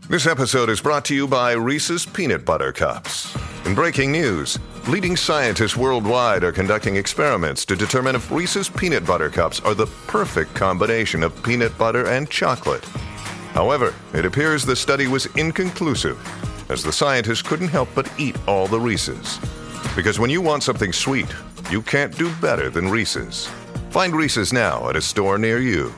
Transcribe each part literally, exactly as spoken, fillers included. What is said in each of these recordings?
This episode is brought to you by Reese's Peanut Butter Cups. In breaking news, leading scientists worldwide are conducting experiments to determine if Reese's Peanut Butter Cups are the perfect combination of peanut butter and chocolate. However, it appears the study was inconclusive, as the scientists couldn't help but eat all the Reese's. Because when you want something sweet, you can't do better than Reese's. Find Reese's now at a store near you.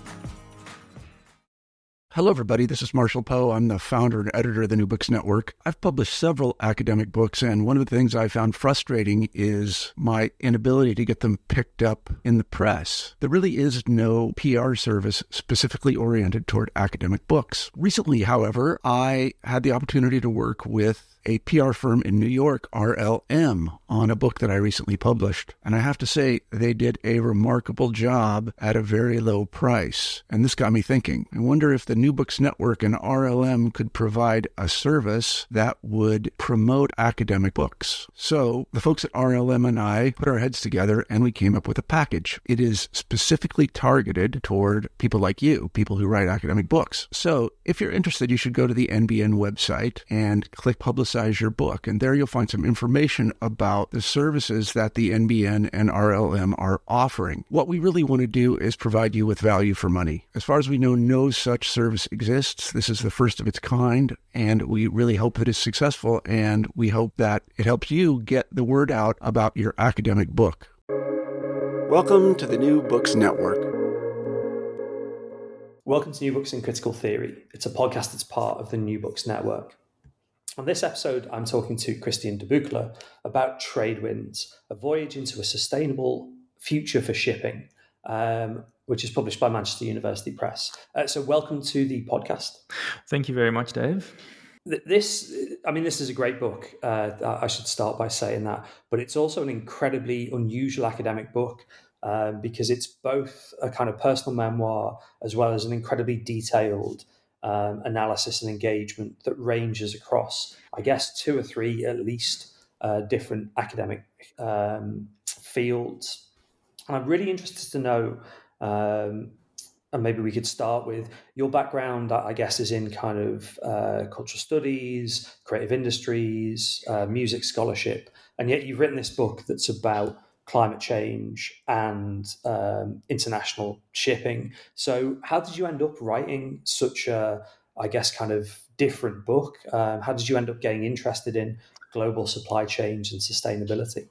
Hello, everybody. This is Marshall Poe. I'm the founder and editor of the New Books Network. I've published several academic books, and one of the things I found frustrating is my inability to get them picked up in the press. There really is no P R service specifically oriented toward academic books. Recently, however, I had the opportunity to work with a P R firm in New York, R L M, on a book that I recently published. And I have to say, they did a remarkable job at a very low price. And this got me thinking. I wonder if the New Books Network and R L M could provide a service that would promote academic books. So the folks at R L M and I put our heads together and we came up with a package. It is specifically targeted toward people like you, people who write academic books. So if you're interested, you should go to the N B N website and click Publicize your book. And there you'll find some information about the services that the N B N and R L M are offering. What we really want to do is provide you with value for money. As far as we know, no such service exists. This is the first of its kind, and we really hope that it's successful, and we hope that it helps you get the word out about your academic book. Welcome to the New Books Network. Welcome to New Books in Critical Theory. It's a podcast that's part of the New Books Network. On this episode, I'm talking to Christian de Buchler about Trade Winds, a voyage into a sustainable future for shipping, um, which is published by Manchester University Press. Uh, so welcome to the podcast. Thank you very much, Dave. This, I mean, this is a great book. Uh, I should start by saying that, but it's also an incredibly unusual academic book um, because it's both a kind of personal memoir as well as an incredibly detailed Um, analysis and engagement that ranges across, I guess, two or three at least uh, different academic um, fields. And I'm really interested to know, um, and maybe we could start with your background, I guess, is in kind of uh, cultural studies, creative industries, uh, music scholarship, and yet you've written this book that's about climate change and um, international shipping. So how did you end up writing such a, I guess, kind of different book? Um, how did you end up getting interested in global supply chains and sustainability?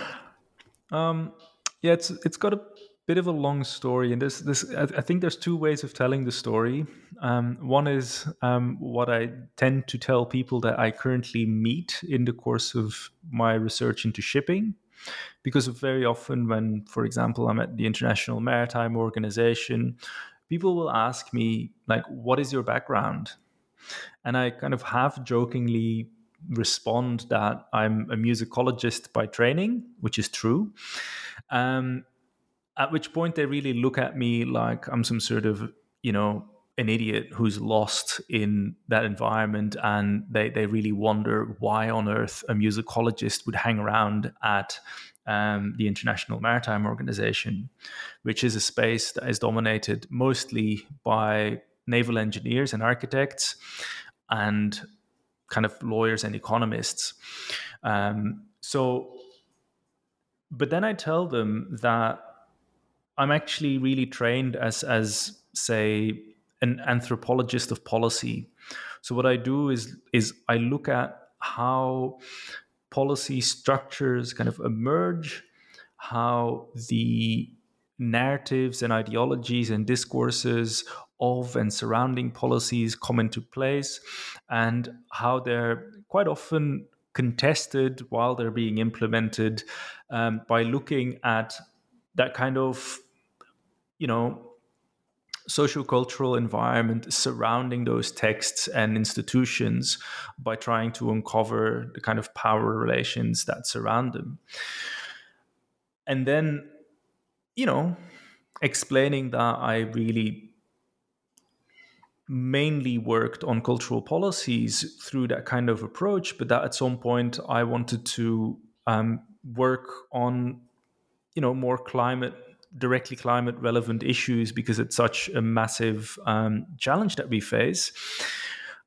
Um, yeah, it's it's got a bit of a long story, and this this I, I think there's two ways of telling the story. Um, one is um, what I tend to tell people that I currently meet in the course of my research into shipping. Because very often when, for example, I'm at the International Maritime Organization, people will ask me, like, what is your background? And I kind of half jokingly respond that I'm a musicologist by training, which is true. Um, at which point they really look at me like I'm some sort of, you know, an idiot who's lost in that environment, and they, they really wonder why on earth a musicologist would hang around at um, the International Maritime Organization, which is a space that is dominated mostly by naval engineers and architects and kind of lawyers and economists. Um, so, but then I tell them that I'm actually really trained as, as say, an anthropologist of policy. So what I do is is I look at how policy structures kind of emerge, how the narratives and ideologies and discourses of and surrounding policies come into place, and how they're quite often contested while they're being implemented um, by looking at that kind of, you know, sociocultural environment surrounding those texts and institutions by trying to uncover the kind of power relations that surround them. And then, you know, explaining that I really mainly worked on cultural policies through that kind of approach, but that at some point I wanted to um, work on, you know, more climate directly climate relevant issues because it's such a massive um, challenge that we face.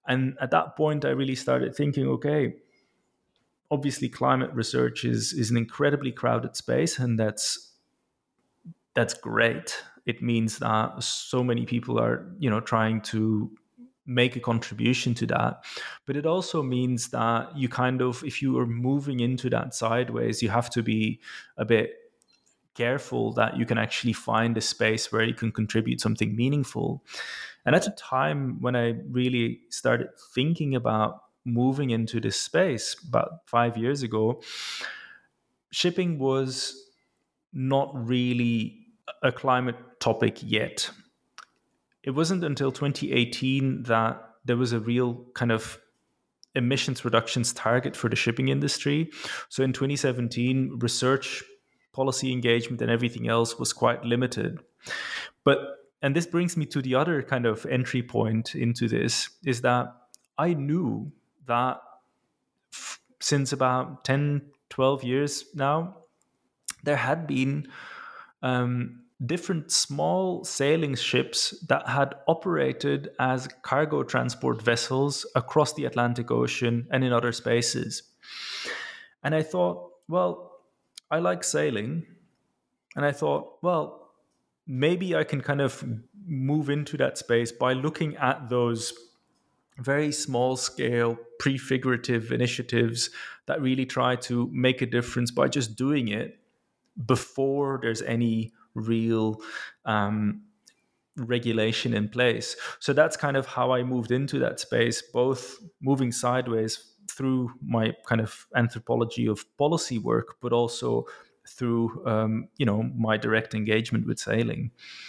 And at that point, I really started thinking, okay, obviously climate research is, is an incredibly crowded space, and that's that's great. It means that so many people are, you know, trying to make a contribution to that. But it also means that you kind of, if you are moving into that sideways, you have to be a bit careful that you can actually find a space where you can contribute something meaningful. And at a time when I really started thinking about moving into this space about five years ago, shipping was not really a climate topic yet. It wasn't until twenty eighteen that there was a real kind of emissions reductions target for the shipping industry. So in twenty seventeen, research, policy engagement, and everything else was quite limited. But, and this brings me to the other kind of entry point into this, is that I knew that f- since about ten, twelve years now, there had been um, different small sailing ships that had operated as cargo transport vessels across the Atlantic Ocean and in other spaces. And I thought, well, I like sailing. And I thought, well, maybe I can kind of move into that space by looking at those very small scale prefigurative initiatives that really try to make a difference by just doing it before there's any real um, regulation in place. So that's kind of how I moved into that space, both moving sideways through my kind of anthropology of policy work, but also through, um, you know, my direct engagement with sailing.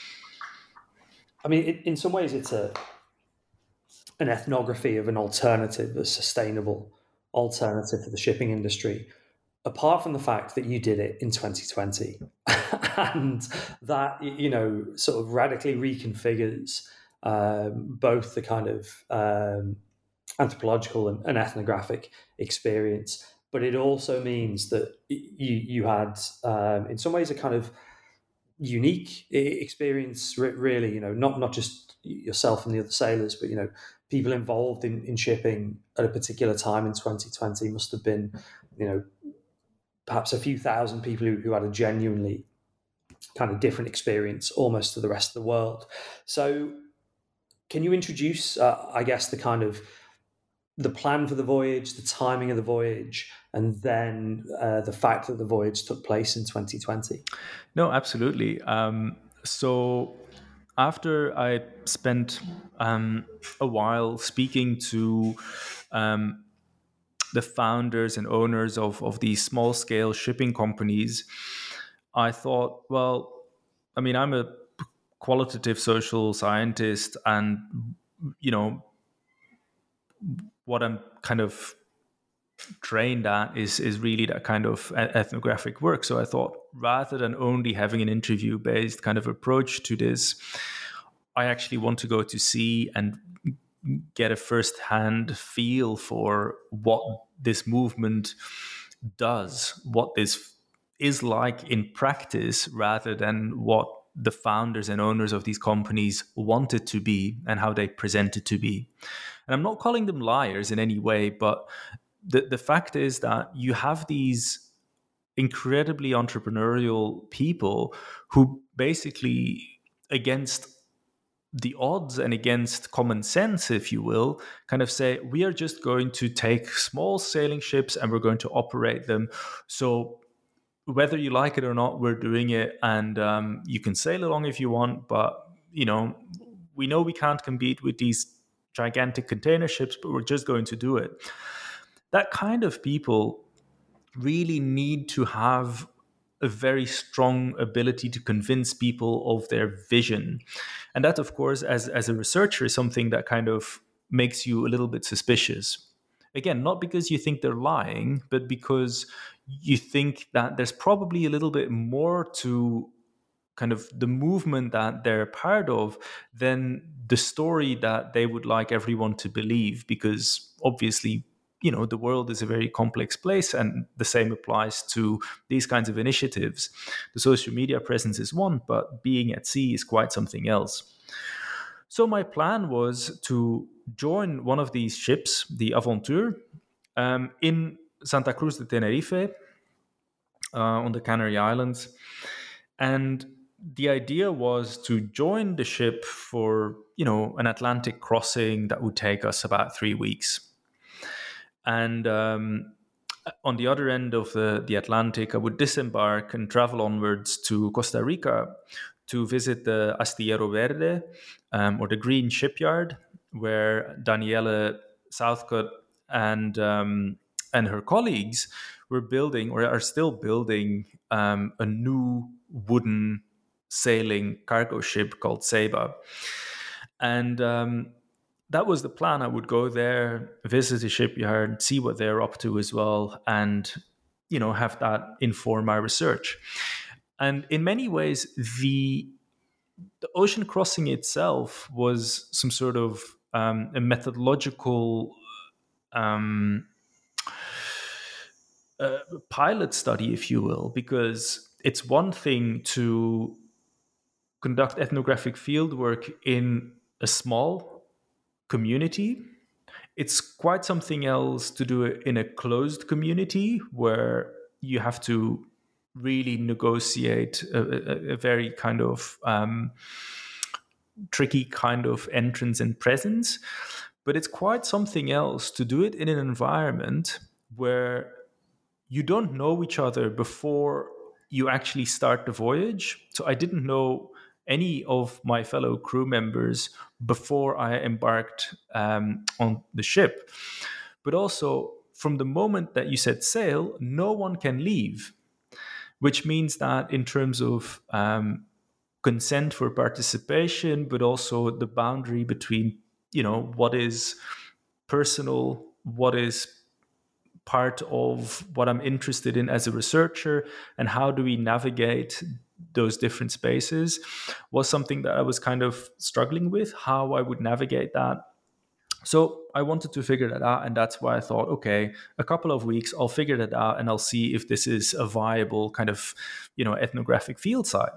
I mean, it, in some ways, it's a an ethnography of an alternative, a sustainable alternative for the shipping industry. Apart from the fact that you did it in twenty twenty and that, you know, sort of radically reconfigures um, both the kind of um, anthropological and, and ethnographic experience, but it also means that you you had, um, in some ways, a kind of unique experience, really, you know, not, not just yourself and the other sailors, but, you know, people involved in, in shipping at a particular time in twenty twenty must have been, you know, perhaps a few thousand people who, who had a genuinely kind of different experience almost to the rest of the world. So can you introduce, uh, I guess, the kind of the plan for the voyage, the timing of the voyage, and then uh, the fact that the voyage took place in twenty twenty? No, absolutely. Um, so after I spent um, a while speaking to um, the founders and owners of, of these small scale shipping companies, I thought, well, I mean, I'm a qualitative social scientist, and, you know, what I'm kind of trained at is is really that kind of ethnographic work. So I thought, rather than only having an interview based kind of approach to this, I actually want to go to sea and get a first-hand feel for what this movement does, what this is like in practice, rather than what the founders and owners of these companies want it to be and how they present it to be. And I'm not calling them liars in any way, but the, the fact is that you have these incredibly entrepreneurial people who basically, against the odds and against common sense, if you will, kind of say, we are just going to take small sailing ships and we're going to operate them. So whether you like it or not, we're doing it, and um, you can sail along if you want, but, you know, we know we can't compete with these gigantic container ships, but we're just going to do it. That kind of people really need to have a very strong ability to convince people of their vision. And that, of course, as, as a researcher, is something that kind of makes you a little bit suspicious. Again, not because you think they're lying, but because you think that there's probably a little bit more to kind of the movement that they're a part of than the story that they would like everyone to believe. Because obviously, you know, the world is a very complex place, and the same applies to these kinds of initiatives. The social media presence is one, but being at sea is quite something else. So my plan was to join one of these ships, the Aventure, um, in Santa Cruz de Tenerife, uh, on the Canary Islands. And the idea was to join the ship for, you know, an Atlantic crossing that would take us about three weeks. And um, on the other end of the, the Atlantic, I would disembark and travel onwards to Costa Rica to visit the Astillero Verde, um, or the Green Shipyard, where Daniele Southcott and um, and her colleagues were building, or are still building, um, a new wooden sailing cargo ship called Ceiba. And um, that was the plan. I would go there, visit the shipyard, see what they're up to as well, and, you know, have that inform my research. And in many ways, the the ocean crossing itself was some sort of um, a methodological um, uh, pilot study, if you will, because it's one thing to conduct ethnographic fieldwork in a small community. It's quite something else to do it in a closed community where you have to really negotiate a, a, a very kind of um, tricky kind of entrance and presence. But it's quite something else to do it in an environment where you don't know each other before you actually start the voyage. So I didn't know any of my fellow crew members before I embarked um, on the ship. But also, from the moment that you set sail, no one can leave, which means that in terms of um, consent for participation, but also the boundary between, you know, what is personal, what is part of what I'm interested in as a researcher, and how do we navigate those different spaces, was something that I was kind of struggling with, how I would navigate that. So I wanted to figure that out, and that's why I thought, okay, a couple of weeks, I'll figure that out, and I'll see if this is a viable kind of, you know, ethnographic field site.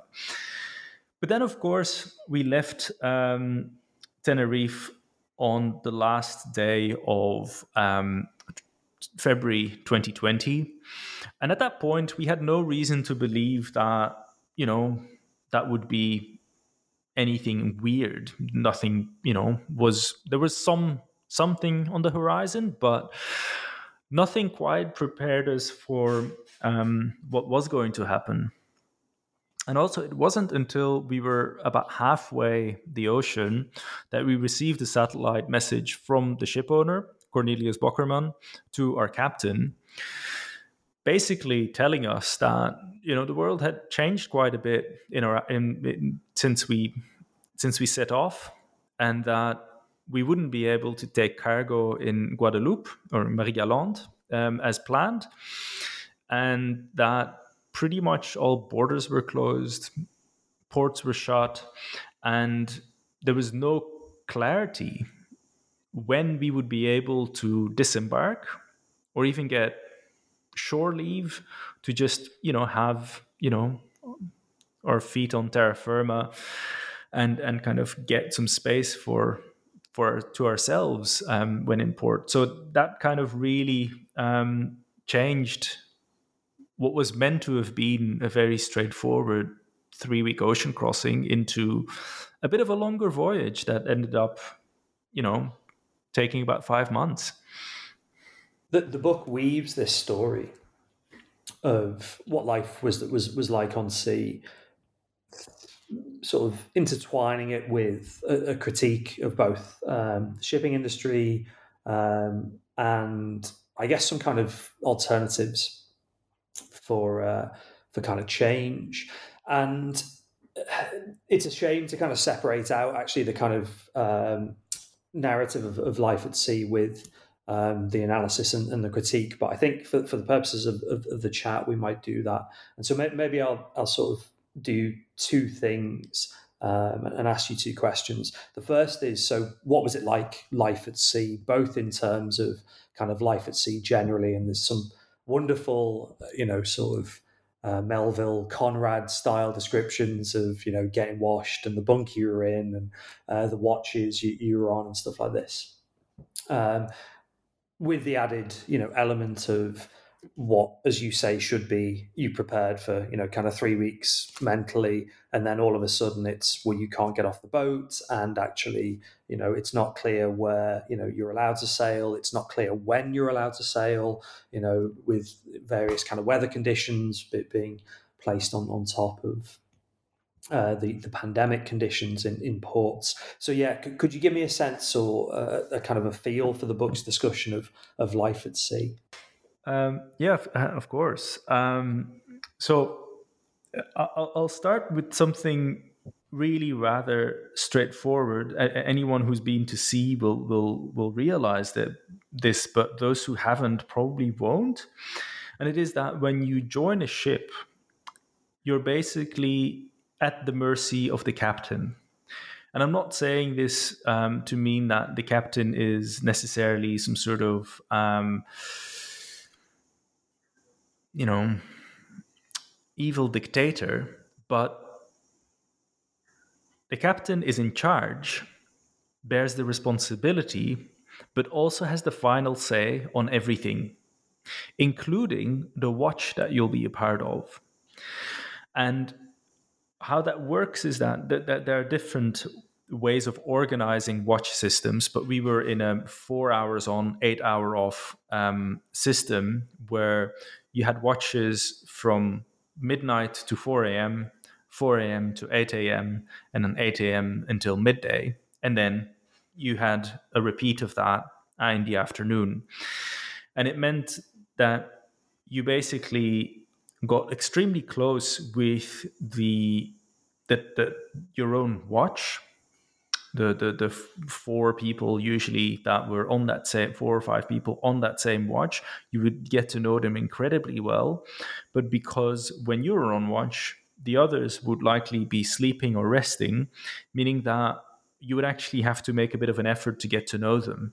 But then, of course, we left um, Tenerife on the last day of um, February twenty twenty. And at that point, we had no reason to believe that, you know, that would be anything weird. Nothing, you know, was, there was some something on the horizon, but nothing quite prepared us for um, what was going to happen. And also, it wasn't until we were about halfway the ocean that we received a satellite message from the ship owner, Cornelius Bockerman, to our captain, basically telling us that, you know, the world had changed quite a bit in our in, in since we since we set off, and that we wouldn't be able to take cargo in Guadeloupe or Marie-Galante um, as planned, and that pretty much all borders were closed, ports were shut, and there was no clarity when we would be able to disembark or even get shore leave to just, you know, have, you know, our feet on terra firma and and kind of get some space for for to ourselves um, when in port. So that kind of really um, changed what was meant to have been a very straightforward three-week ocean crossing into a bit of a longer voyage that ended up, you know, taking about five months. The, the book weaves this story of what life was was was like on sea, sort of intertwining it with a, a critique of both um, the shipping industry um, and I guess some kind of alternatives for uh, for kind of change. And it's a shame to kind of separate out actually the kind of um, narrative of, of life at sea with um, the analysis and, and the critique. But I think for, for the purposes of, of, of the chat, we might do that. And so may, maybe I'll I'll sort of do two things um, and ask you two questions. The first is, so what was it like life at sea, both in terms of kind of life at sea generally, and there's some wonderful, you know, sort of uh, Melville Conrad style descriptions of, you know, getting washed and the bunk you were in and uh, the watches you, you were on and stuff like this. Um, with the added, you know, element of what, as you say, should be you prepared for, you know, kind of three weeks mentally, and then all of a sudden it's, well, you can't get off the boat, and actually, you know, it's not clear where, you know, you're allowed to sail. It's not clear when you're allowed to sail, you know, with various kind of weather conditions being placed on, on top of Uh, the, the pandemic conditions in, in ports. So yeah, c- could you give me a sense or uh, a kind of a feel for the book's discussion of, of life at sea? Um, yeah, of, uh, of course. Um, so I'll, I'll start with something really rather straightforward. A- anyone who's been to sea will will will realize that this, but those who haven't probably won't. And it is that when you join a ship, you're basically at the mercy of the captain. And I'm not saying this um, to mean that the captain is necessarily some sort of, um, you know, evil dictator, but the captain is in charge, bears the responsibility, but also has the final say on everything, including the watch that you'll be a part of. And how that works is that, that, that there are different ways of organizing watch systems, but we were in a four hours on, eight hour off um, system where you had watches from midnight to four a.m., four a.m. to eight a.m., and then eight a.m. until midday. And then you had a repeat of that in the afternoon. And it meant that you basically got extremely close with the the, the your own watch, the, the the four people usually that were on that same four or five people on that same watch. You would get to know them incredibly well, but because when you were on watch, the others would likely be sleeping or resting, meaning that you would actually have to make a bit of an effort to get to know them.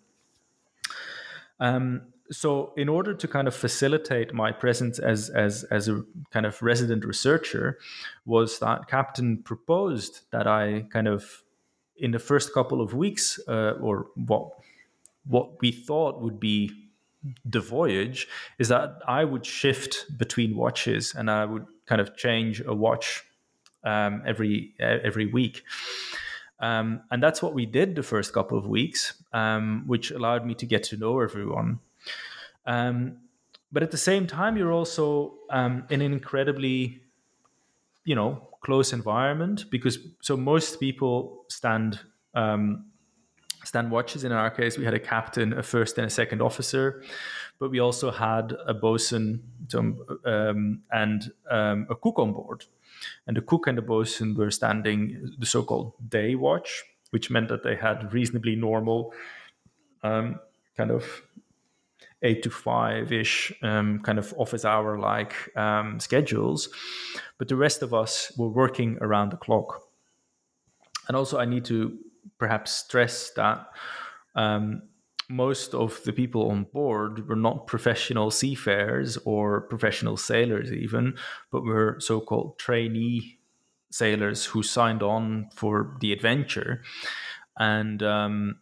Um, so in order to kind of facilitate my presence as, as, as a kind of resident researcher, was that Captain proposed that I kind of, in the first couple of weeks, uh, or what, what we thought would be the voyage, is that I would shift between watches and I would kind of change a watch um, every, every week. Um, and that's what we did the first couple of weeks, um, which allowed me to get to know everyone. Um, but at the same time, you're also um, in an incredibly, you know, close environment, because so most people stand um, stand watches. In our case, we had a captain, a first and a second officer, but we also had a bosun um, and um, a cook on board. And the cook and the bosun were standing the so-called day watch, which meant that they had reasonably normal um, kind of eight to five-ish um, kind of office hour-like um, schedules. But the rest of us were working around the clock. And also I need to perhaps stress that um, most of the people on board were not professional seafarers or professional sailors even, but were so-called trainee sailors who signed on for the adventure. And um,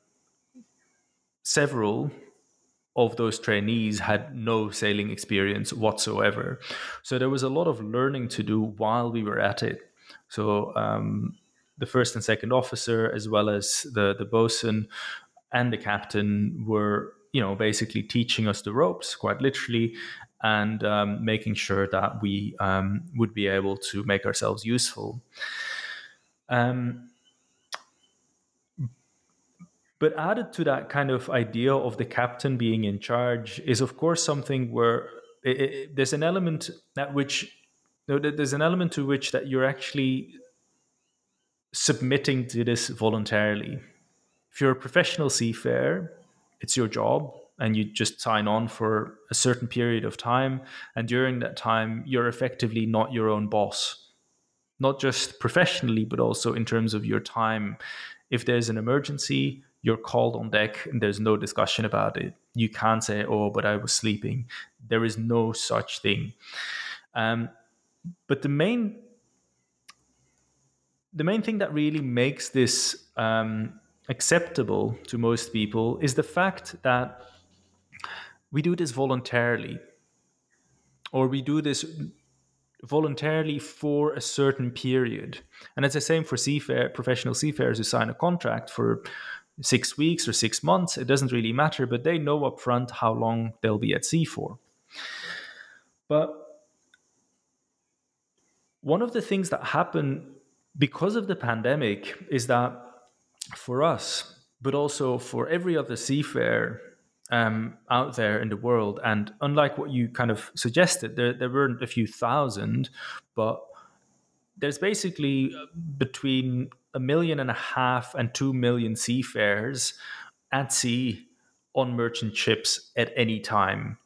several of those trainees had no sailing experience whatsoever. So there was a lot of learning to do while we were at it. So um, the first and second officer, as well as the, the bosun and the captain, were, you know, basically teaching us the ropes, quite literally, and um, making sure that we um, would be able to make ourselves useful. Um, But added to that kind of idea of the captain being in charge is, of course, something where it, it, there's an element at which no, there's an element to which that you're actually submitting to this voluntarily. If you're a professional seafarer, it's your job, and you just sign on for a certain period of time. And during that time, you're effectively not your own boss, not just professionally, but also in terms of your time. If there's an emergency, you're called on deck and there's no discussion about it. You can't say, oh, but I was sleeping. There is no such thing. Um, but the main the main thing that really makes this um, acceptable to most people is the fact that we do this voluntarily, or we do this voluntarily for a certain period. And it's the same for seafarer, professional seafarers who sign a contract for six weeks or six months. It doesn't really matter, but they know upfront how long they'll be at sea for. But one of the things that happened because of the pandemic is that for us, but also for every other seafarer um, out there in the world, and unlike what you kind of suggested, there, there weren't a few thousand, but there's basically between a million and a half and two million seafarers at sea on merchant ships at any time.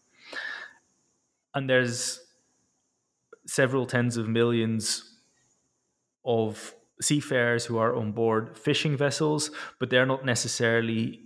And there's several tens of millions of seafarers who are on board fishing vessels, but they're not necessarily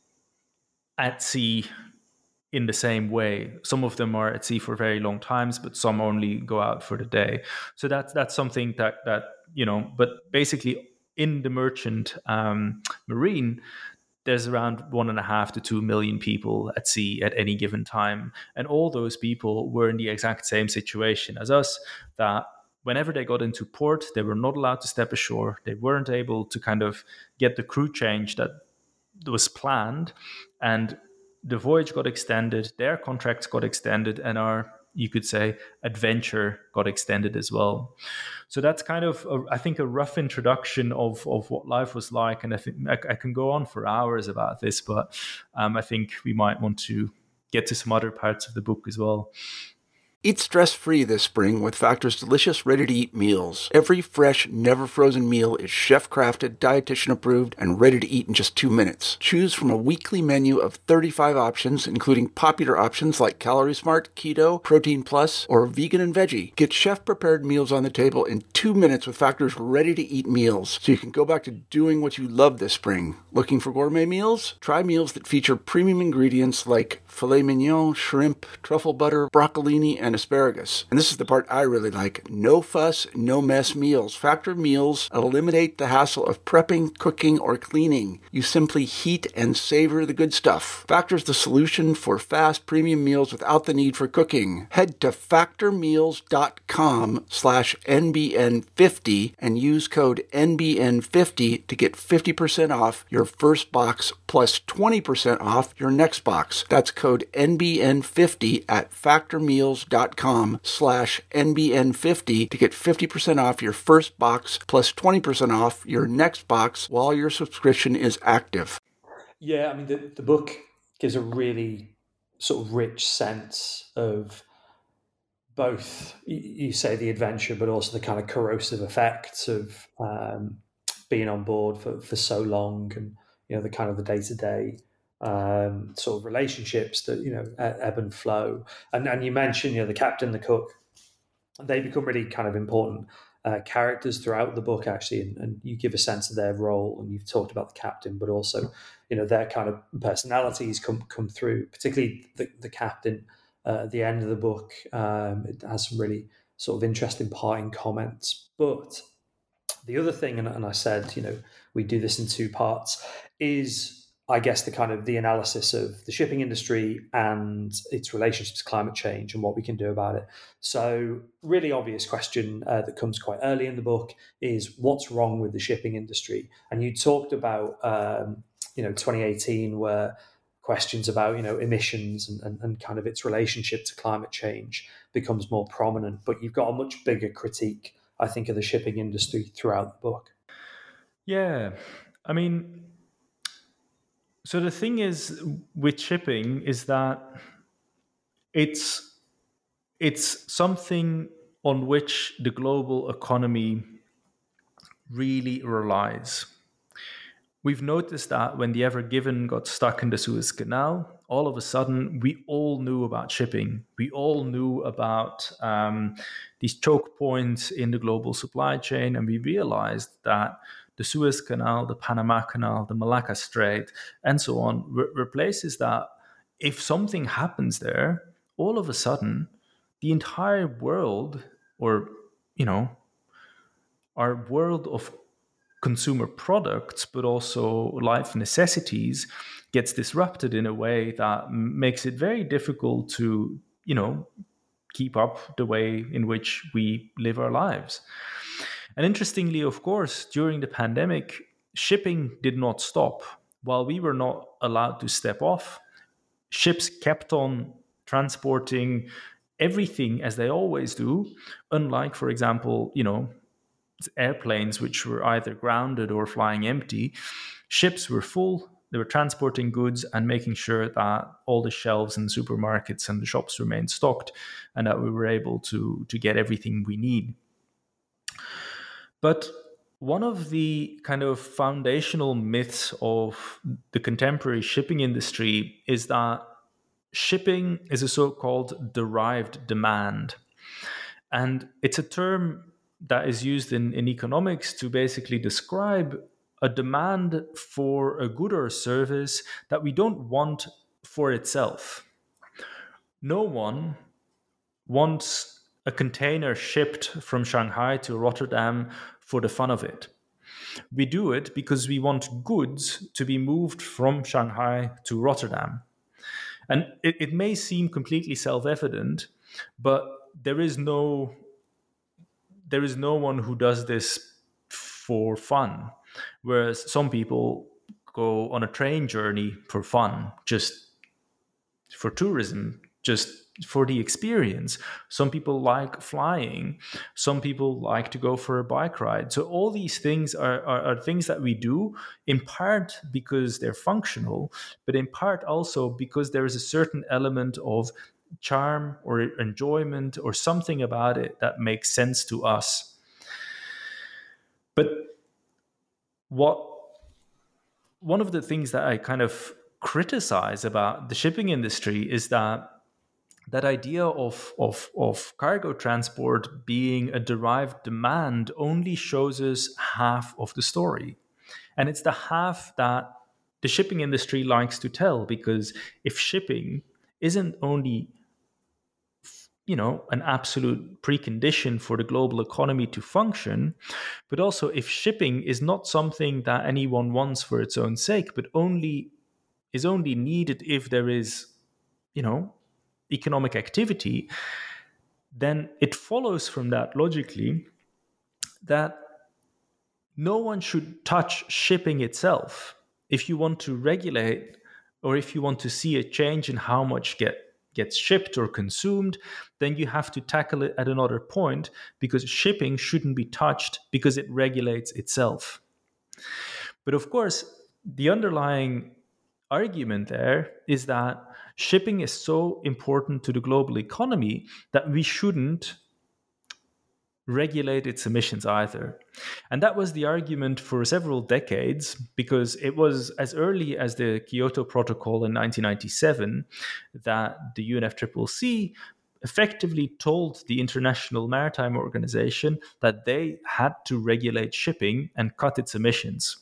at sea in the same way. Some of them are at sea for very long times, but some only go out for the day. So that's that's something that that you know. But basically, in the merchant um, marine, there's around one and a half to two million people at sea at any given time, and all those people were in the exact same situation as us. That whenever they got into port, they were not allowed to step ashore. They weren't able to kind of get the crew change that was planned, and the voyage got extended, their contracts got extended, and our, you could say, adventure got extended as well. So that's kind of, a, I think, a rough introduction of, of what life was like. And I think I, I can go on for hours about this, but um, I think we might want to get to some other parts of the book as well. Eat stress-free this spring with Factor's delicious, ready-to-eat meals. Every fresh, never-frozen meal is chef-crafted, dietitian-approved, and ready to eat in just two minutes. Choose from a weekly menu of thirty-five options, including popular options like Calorie Smart, Keto, Protein Plus, or Vegan and Veggie. Get chef-prepared meals on the table in two minutes with Factor's ready-to-eat meals, so you can go back to doing what you love this spring. Looking for gourmet meals? Try meals that feature premium ingredients like filet mignon, shrimp, truffle butter, broccolini, and asparagus. And this is the part I really like. No fuss, no mess meals. Factor meals eliminate the hassle of prepping, cooking, or cleaning. You simply heat and savor the good stuff. Factor's the solution for fast premium meals without the need for cooking. Head to factormeals.com slash NBN50 and use code N B N fifty to get fifty percent off your first box plus twenty percent off your next box. That's code N B N fifty at factormeals.com slash N B N fifty to get fifty percent off your first box plus twenty percent off your next box while your subscription is active. Yeah, I mean, the, the book gives a really sort of rich sense of both, you say, the adventure, but also the kind of corrosive effects of um, being on board for, for so long, and, you know, the kind of the day-to-day Um, sort of relationships that, you know, ebb and flow. And and you mentioned, you know, the captain, the cook, they become really kind of important uh, characters throughout the book, actually, and, and you give a sense of their role. And you've talked about the captain, but also, you know, their kind of personalities come come through, particularly the, the captain uh, at the end of the book. Um, it has some really sort of interesting parting comments. But the other thing, and, and I said, you know, we do this in two parts, is, I guess, the kind of the analysis of the shipping industry and its relationships to climate change and what we can do about it. So, really obvious question uh, that comes quite early in the book is, what's wrong with the shipping industry? And you talked about, um, you know, twenty eighteen, where questions about, you know, emissions and, and, and kind of its relationship to climate change becomes more prominent. But you've got a much bigger critique, I think, of the shipping industry throughout the book. Yeah, I mean, so the thing is with shipping is that it's it's something on which the global economy really relies. We've noticed that when the Ever Given got stuck in the Suez Canal, all of a sudden we all knew about shipping. We all knew about um, these choke points in the global supply chain, and we realized that the Suez Canal, the Panama Canal, the Malacca Strait, and so on, were, were places that if something happens there, all of a sudden, the entire world, or you know, our world of consumer products, but also life necessities, gets disrupted in a way that makes it very difficult to, you know, keep up the way in which we live our lives. And interestingly, of course, during the pandemic, shipping did not stop. While we were not allowed to step off, ships kept on transporting everything as they always do, unlike, for example, you know, airplanes which were either grounded or flying empty. Ships were full, they were transporting goods and making sure that all the shelves in supermarkets and the shops remained stocked and that we were able to, to get everything we need. But one of the kind of foundational myths of the contemporary shipping industry is that shipping is a so-called derived demand. And it's a term that is used in, in economics to basically describe a demand for a good or a service that we don't want for itself. No one wants a container shipped from Shanghai to Rotterdam for the fun of it. We do it because we want goods to be moved from Shanghai to Rotterdam. And it, it may seem completely self-evident, but there is no there is no one who does this for fun. Whereas some people go on a train journey for fun, just for tourism, just for the experience. Some people like flying. Some people like to go for a bike ride. So all these things are, are, are things that we do in part because they're functional, but in part also because there is a certain element of charm or enjoyment or something about it that makes sense to us. But what one of the things that I kind of criticize about the shipping industry is that that idea of, of, of cargo transport being a derived demand only shows us half of the story. And it's the half that the shipping industry likes to tell, because if shipping isn't only, you know, an absolute precondition for the global economy to function, but also if shipping is not something that anyone wants for its own sake, but only is only needed if there is, you know, economic activity, then it follows from that logically that no one should touch shipping itself. If you want to regulate, or if you want to see a change in how much get gets shipped or consumed, then you have to tackle it at another point, because shipping shouldn't be touched because it regulates itself. But of course, the underlying argument there is that shipping is so important to the global economy that we shouldn't regulate its emissions either. And that was the argument for several decades, because it was as early as the Kyoto Protocol in nineteen ninety-seven that the U N F C C C effectively told the International Maritime Organization that they had to regulate shipping and cut its emissions.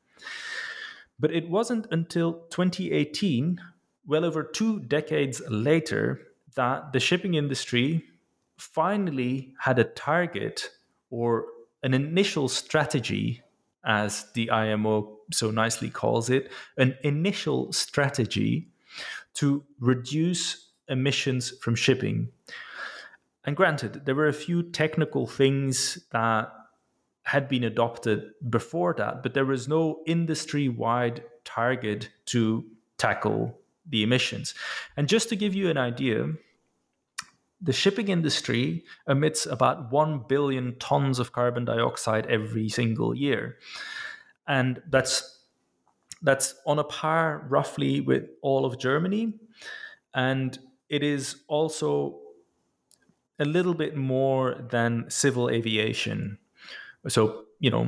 But it wasn't until twenty eighteen, well over two decades later, that the shipping industry finally had a target, or an initial strategy, as the I M O so nicely calls it, an initial strategy to reduce emissions from shipping. And granted, there were a few technical things that had been adopted before that, but there was no industry-wide target to tackle the emissions. And just to give you an idea, the shipping industry emits about one billion tons of carbon dioxide every single year. And that's that's on a par roughly with all of Germany. And it is also a little bit more than civil aviation. So, you know,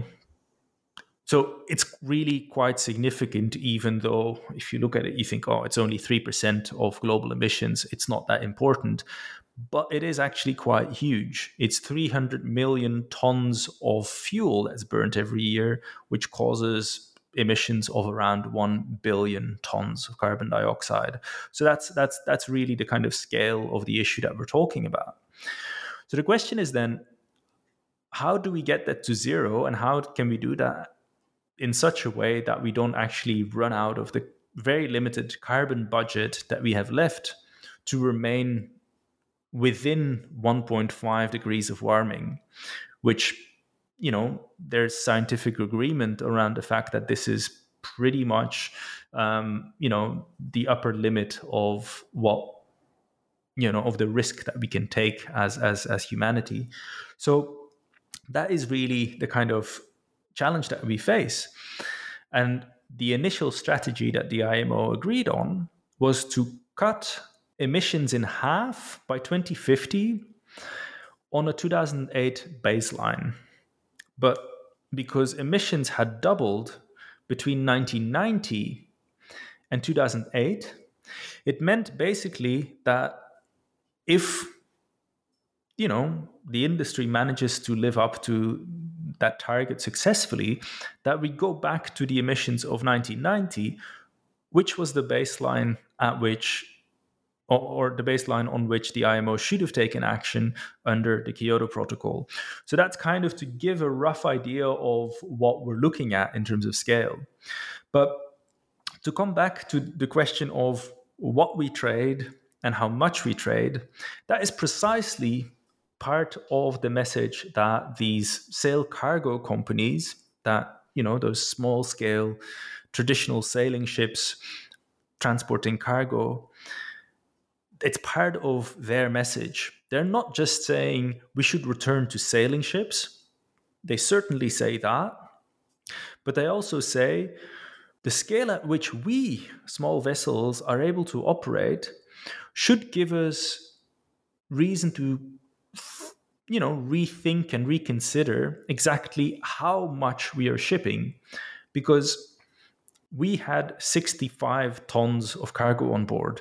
so it's really quite significant, even though if you look at it, you think, oh, it's only three percent of global emissions. It's not that important. But it is actually quite huge. It's three hundred million tons of fuel that's burnt every year, which causes emissions of around one billion tons of carbon dioxide. So that's that's that's really the kind of scale of the issue that we're talking about. So the question is then, how do we get that to zero, and how can we do that in such a way that we don't actually run out of the very limited carbon budget that we have left to remain within one point five degrees of warming, which, you know, there's scientific agreement around the fact that this is pretty much, um, you know, the upper limit of what, you know, of the risk that we can take as, as, as humanity. So that is really the kind of challenge that we face. And the initial strategy that the I M O agreed on was to cut emissions in half by twenty fifty on a two thousand eight baseline. But because emissions had doubled between nineteen ninety and two thousand eight, it meant basically that if, you know, the industry manages to live up to that target successfully, that we go back to the emissions of nineteen ninety, which was the baseline at which, or, or the baseline on which the I M O should have taken action under the Kyoto Protocol. So that's kind of to give a rough idea of what we're looking at in terms of scale. But to come back to the question of what we trade and how much we trade, that is precisely part of the message that these sail cargo companies, that, you know, those small scale traditional sailing ships transporting cargo, it's part of their message. They're not just saying we should return to sailing ships. They certainly say that, but they also say the scale at which we, small vessels, are able to operate should give us reason to, you know, rethink and reconsider exactly how much we are shipping, because we had sixty-five tons of cargo on board.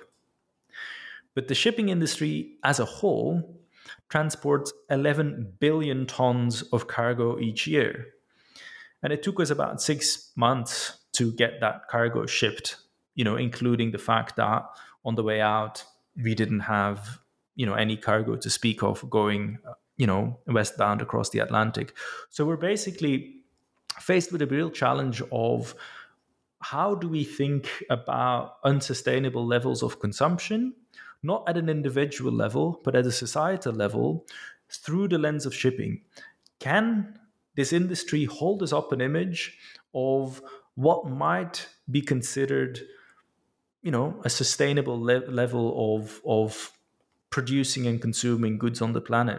But the shipping industry as a whole transports eleven billion tons of cargo each year. And it took us about six months to get that cargo shipped, you know, including the fact that on the way out, we didn't have, you know, any cargo to speak of going, you know, westbound across the Atlantic. So we're basically faced with a real challenge of how do we think about unsustainable levels of consumption, not at an individual level, but at a societal level, through the lens of shipping. Can this industry hold us up an image of what might be considered, you know, a sustainable le- level of, of producing and consuming goods on the planet?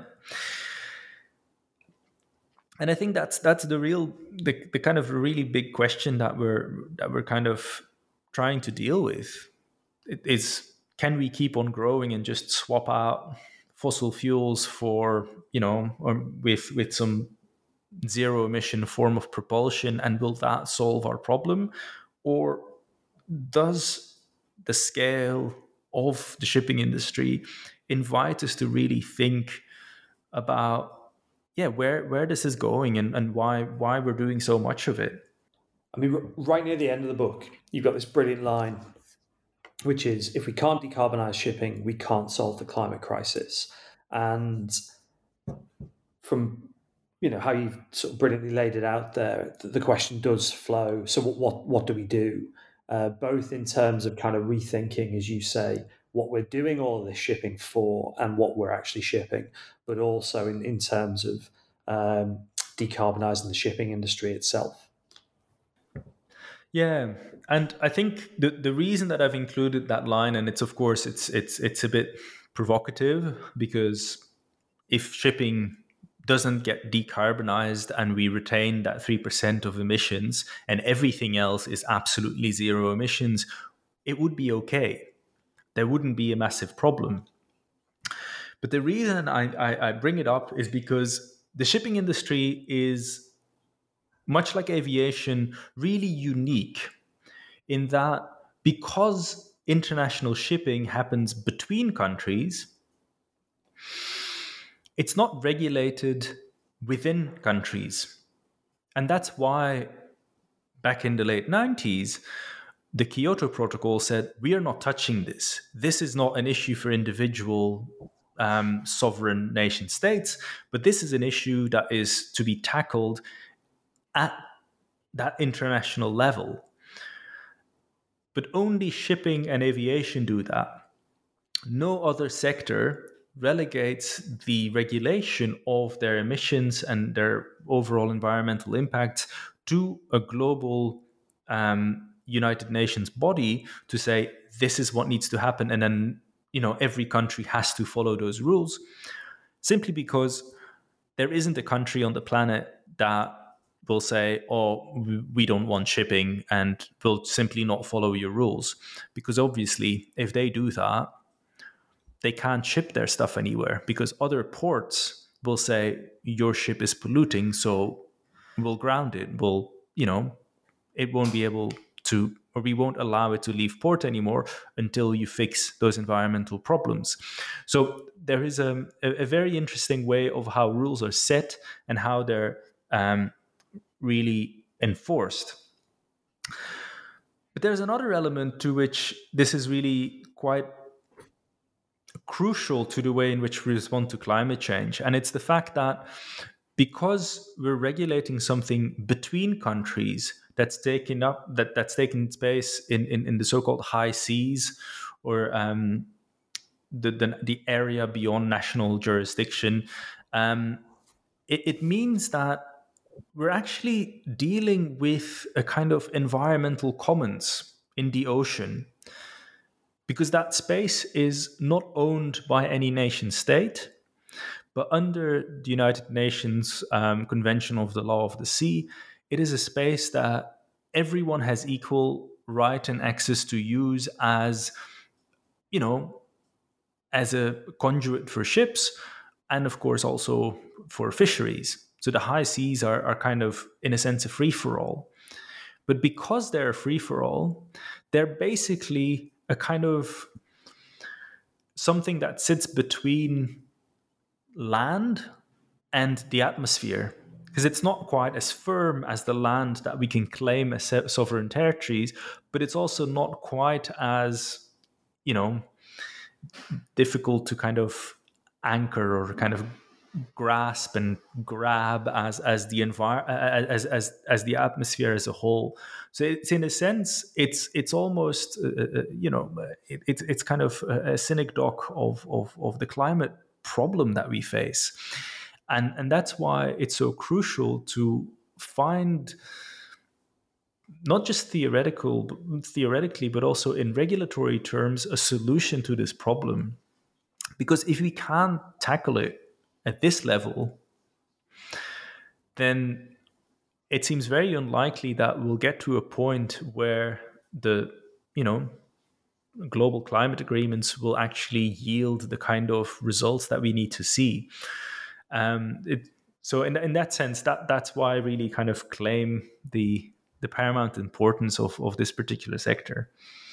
And I think that's that's the real the, the kind of really big question that we're that we're kind of trying to deal with. It is, can we keep on growing and just swap out fossil fuels for, you know, or with with some zero emission form of propulsion, and will that solve our problem? Or does the scale of the shipping industry invite us to really think about, yeah, where where this is going and, and why why we're doing so much of it? I mean, right near the end of the book, you've got this brilliant line, which is, if we can't decarbonize shipping, we can't solve the climate crisis. And from, you know, how you've sort of brilliantly laid it out there, the question does flow. So what what, what do we do? Uh, both in terms of kind of rethinking, as you say, what we're doing all of this shipping for and what we're actually shipping, but also in, in terms of um, decarbonizing the shipping industry itself. Yeah, and I think the the reason that I've included that line, and it's of course it's it's it's a bit provocative, because if shipping doesn't get decarbonized and we retain that three percent of emissions and everything else is absolutely zero emissions, it would be okay. There wouldn't be a massive problem. But the reason I, I, I bring it up is because the shipping industry is, much like aviation, really unique in that because international shipping happens between countries, it's not regulated within countries. And that's why back in the late nineties, the Kyoto Protocol said, we are not touching this. This is not an issue for individual um, sovereign nation states, but this is an issue that is to be tackled at that international level. But only shipping and aviation do that. No other sector relegates the regulation of their emissions and their overall environmental impacts to a global um, United Nations body to say this is what needs to happen, and then you know every country has to follow those rules, simply because there isn't a country on the planet that will say, oh, we don't want shipping and we'll simply not follow your rules. Because obviously, if they do that, they can't ship their stuff anywhere, because other ports will say your ship is polluting, so we'll ground it. We'll, you know, it won't be able to, or we won't allow it to leave port anymore until you fix those environmental problems. So there is a, a very interesting way of how rules are set and how they're um, really enforced. But there's another element to which this is really quite crucial to the way in which we respond to climate change. And it's the fact that because we're regulating something between countries that's taken up that that's taken space in, in, in the so-called high seas, or um, the, the the area beyond national jurisdiction, um, it, it means that we're actually dealing with a kind of environmental commons in the ocean, because that space is not owned by any nation state, but under the United Nations um, Convention of the Law of the Sea, it is a space that everyone has equal right and access to use as, you know, as a conduit for ships, and of course also for fisheries. So the high seas are, are kind of, in a sense, a free-for-all. But because they're a free-for-all, they're basically a kind of something that sits between land and the atmosphere, because it's not quite as firm as the land that we can claim as sovereign territories, but it's also not quite as, you know, difficult to kind of anchor or kind of grasp and grab as as the envir- as as as the atmosphere as a whole. So it's, in a sense, it's it's almost uh, you know it, it's it's kind of a synecdoche of of of the climate problem that we face, and and that's why it's so crucial to find not just theoretical theoretically but also in regulatory terms a solution to this problem. Because if we can't tackle it at this level, then it seems very unlikely that we'll get to a point where the, you know, global climate agreements will actually yield the kind of results that we need to see. Um, it, so in, in that sense, that that's why I really kind of claim the the paramount importance of, of this particular sector.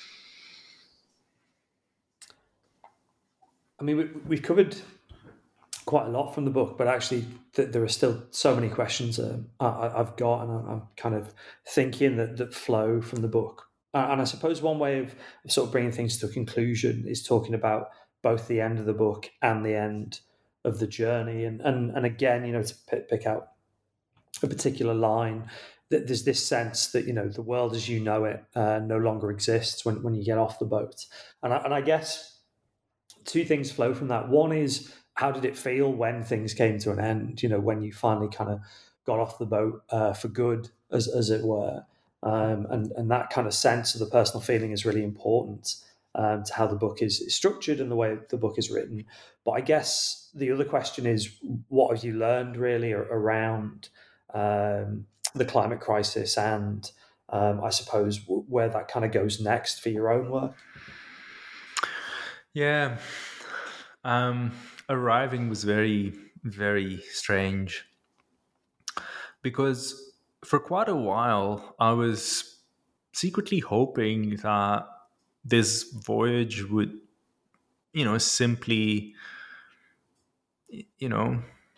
I mean, we, we've covered quite a lot from the book, but actually th- there are still so many questions um, I, I've got, and I'm kind of thinking that, that flow from the book. Uh, and I suppose one way of, of sort of bringing things to a conclusion is talking about both the end of the book and the end of the journey. And and, and again, you know, to pick, pick out a particular line, that there's this sense that, you know, the world as you know it uh, no longer exists when, when you get off the boat. And I, and I guess two things flow from that. One is, how did it feel when things came to an end? You know, when you finally kind of got off the boat uh, for good, as as it were, um, and and that kind of sense of the personal feeling is really important um, to how the book is structured and the way the book is written. But I guess the other question is, what have you learned really around um, the climate crisis, and um, I suppose where that kind of goes next for your own work? Yeah. Um, arriving was very, very strange, because for quite a while I was secretly hoping that this voyage would, you know, simply, you know,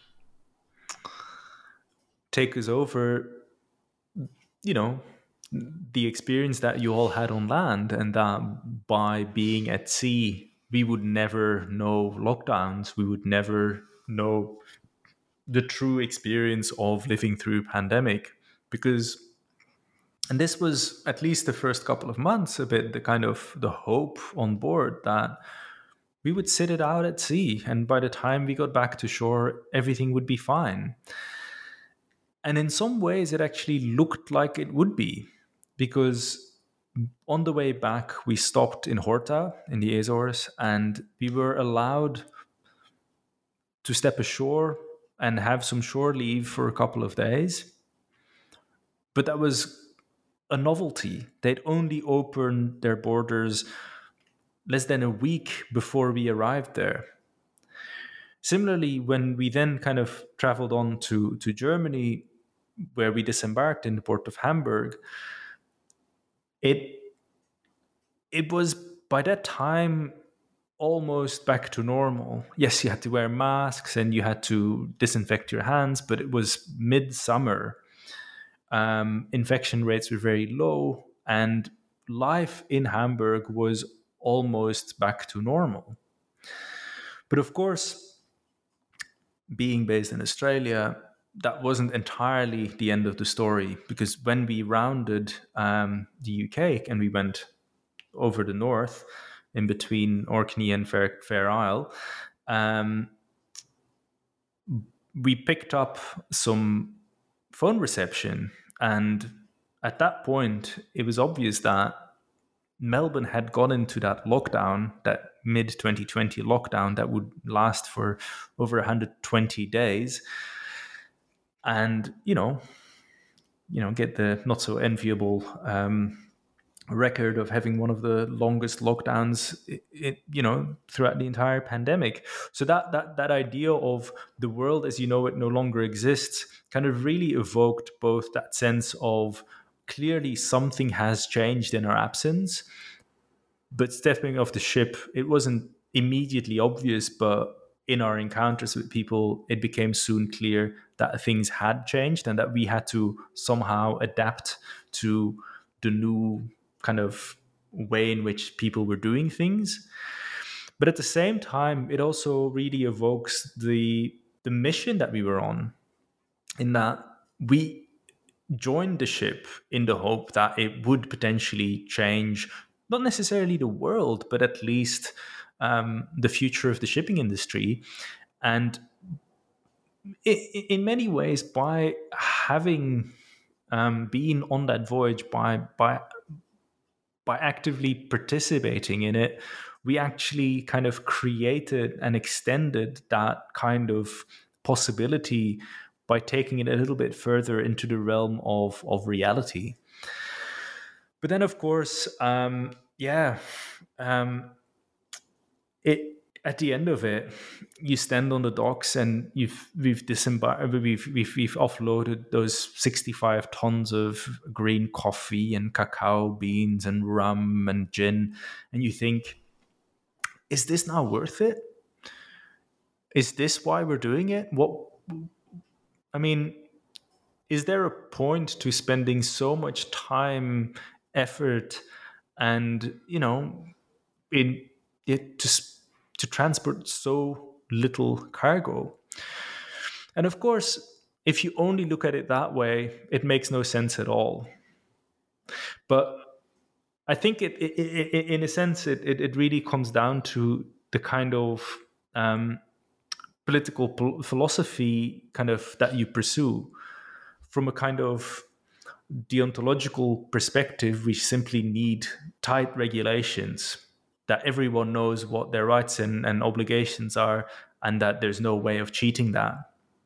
take us over, you know, the experience that you all had on land, and that by being at sea we would never know lockdowns. We would never know the true experience of living through a pandemic, because, and this was at least the first couple of months a bit the kind of the hope on board that we would sit it out at sea, and by the time we got back to shore, everything would be fine. And in some ways, it actually looked like it would be, because on the way back, we stopped in Horta in the Azores, and we were allowed to step ashore and have some shore leave for a couple of days. But that was a novelty. They'd only opened their borders less than a week before we arrived there. Similarly, when we then kind of traveled on to, to Germany, where we disembarked in the port of Hamburg, it it was by that time almost back to normal. Yes, you had to wear masks and you had to disinfect your hands, but it was midsummer. Um, infection rates were very low, and life in Hamburg was almost back to normal. But of course, being based in Australia, that wasn't entirely the end of the story, because when we rounded um, the U K and we went over the north in between Orkney and Fair, Fair Isle, um, we picked up some phone reception. And at that point, it was obvious that Melbourne had gone into that lockdown, that mid twenty twenty lockdown that would last for over one hundred twenty days. And, you know, you know, get the not so enviable um, record of having one of the longest lockdowns, it, it, you know, throughout the entire pandemic. So that that that idea of the world as you know it no longer exists kind of really evoked both that sense of clearly something has changed in our absence, but stepping off the ship, it wasn't immediately obvious, but in our encounters with people, it became soon clear that things had changed and that we had to somehow adapt to the new kind of way in which people were doing things. But at the same time, it also really evokes the the mission that we were on, in that we joined the ship in the hope that it would potentially change, not necessarily the world, but at least um, the future of the shipping industry. And it, in many ways, by having um, been on that voyage, by by by actively participating in it, we actually kind of created and extended that kind of possibility by taking it a little bit further into the realm of, of reality. But then, of course, um, yeah, um, it at the end of it, you stand on the docks and you've we've disembarked, we've we've we've offloaded those sixty-five tons of green coffee and cacao beans and rum and gin, and you think, is this now worth it? Is this why we're doing it? What? I mean, is there a point to spending so much time, effort, and, you know, in it to to transport so little cargo? And of course, if you only look at it that way, it makes no sense at all. But I think it, it, it in a sense, it, it it really comes down to the kind of um, political pol- philosophy kind of that you pursue. From a kind of deontological perspective, we simply need tight regulations, that everyone knows what their rights and, and obligations are, and that there's no way of cheating that.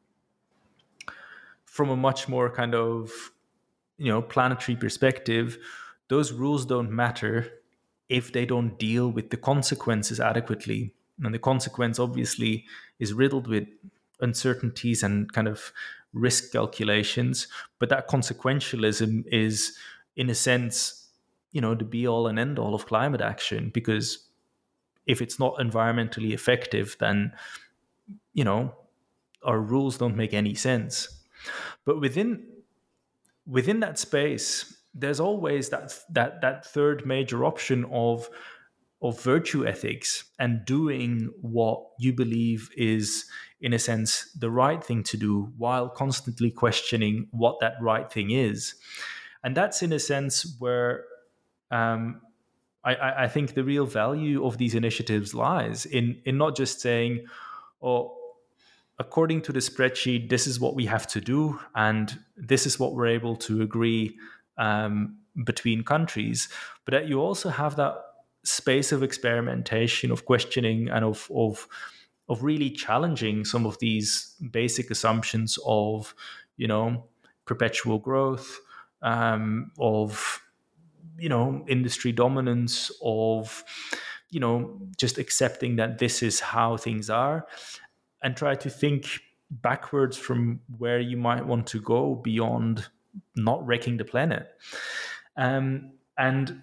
From a much more kind of, you know, planetary perspective, those rules don't matter if they don't deal with the consequences adequately. And the consequence obviously is riddled with uncertainties and kind of risk calculations, but that consequentialism is, in a sense, you know, the be all and end all of climate action, because if it's not environmentally effective, then, you know, our rules don't make any sense. But within within that space, there's always that that that third major option of of virtue ethics and doing what you believe is, in a sense, the right thing to do, while constantly questioning what that right thing is. And that's, in a sense, where um, I, I think the real value of these initiatives lies in, in not just saying, oh, according to the spreadsheet, this is what we have to do, and this is what we're able to agree um, between countries, but that you also have that space of experimentation, of questioning, and of of of really challenging some of these basic assumptions of, you know, perpetual growth, um, of, you know, industry dominance, of, you know, just accepting that this is how things are, and try to think backwards from where you might want to go beyond not wrecking the planet. Um, and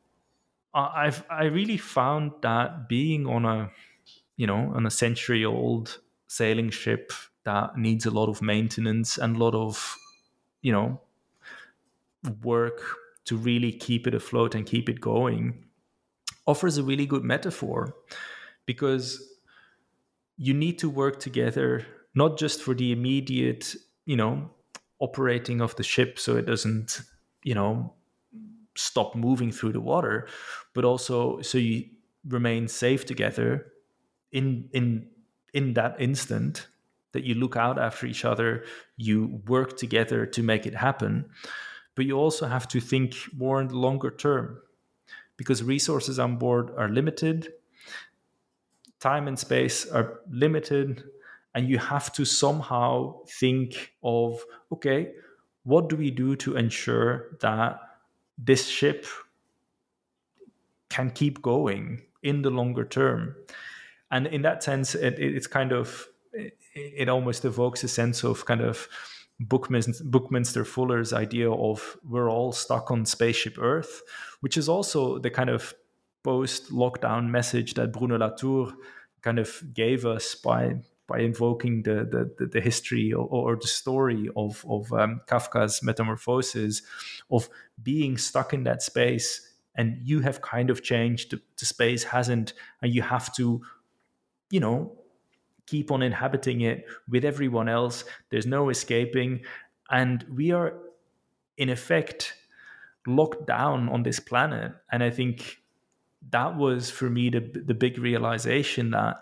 I've I really found that being on a, you know, on a century-old sailing ship that needs a lot of maintenance and a lot of, you know, work to really keep it afloat and keep it going, offers a really good metaphor, because you need to work together, not just for the immediate, you know, operating of the ship so it doesn't, you know, stop moving through the water, but also so you remain safe together in in in that instant, that you look out after each other, you work together to make it happen. But you also have to think more in the longer term, because resources on board are limited, time and space are limited, and you have to somehow think of, okay, what do we do to ensure that this ship can keep going in the longer term? And in that sense, it, it's kind of, it, it almost evokes a sense of kind of Buckminster, Buckminster Fuller's idea of we're all stuck on spaceship Earth, which is also the kind of post-lockdown message that Bruno Latour kind of gave us by by invoking the the, the history or, or the story of of um, Kafka's Metamorphosis, of being stuck in that space, and you have kind of changed, the, the space hasn't, and you have to, you know, keep on inhabiting it with everyone else. There's no escaping, and we are in effect locked down on this planet. And I think that was for me the the big realization that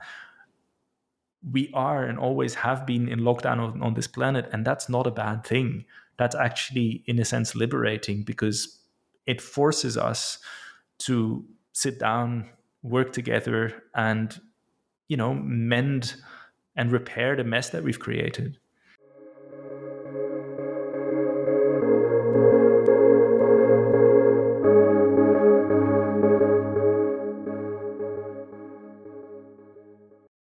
we are and always have been in lockdown on, on this planet, and that's not a bad thing. That's actually, in a sense, liberating, because it forces us to sit down, work together, and, you know, mend and repair the mess that we've created.